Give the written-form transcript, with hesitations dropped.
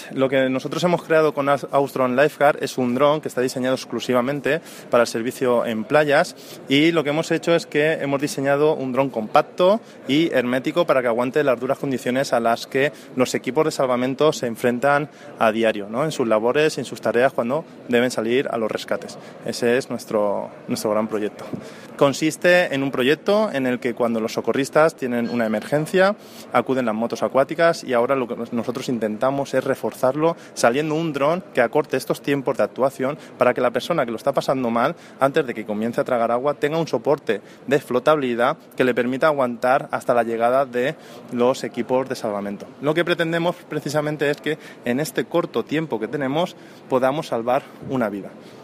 Lo que nosotros hemos creado con Austron Lifeguard es un dron que está diseñado exclusivamente para el servicio en playas, y lo que hemos hecho es que hemos diseñado un dron compacto y hermético para que aguante las duras condiciones a las que los equipos de salvamento se enfrentan a diario, ¿no? En sus labores y en sus tareas cuando deben salir a los rescates. Ese es nuestro gran proyecto. Consiste en un proyecto en el que cuando los socorristas tienen una emergencia acuden las motos acuáticas, y ahora lo que nosotros intentamos es reforzarlo saliendo un dron que acorte estos tiempos de actuación para que la persona que lo está pasando mal, antes de que comience a tragar agua, tenga un soporte de flotabilidad que le permita aguantar hasta la llegada de los equipos de salvamento. Lo que pretendemos precisamente es que en este corto tiempo que tenemos podamos salvar una vida.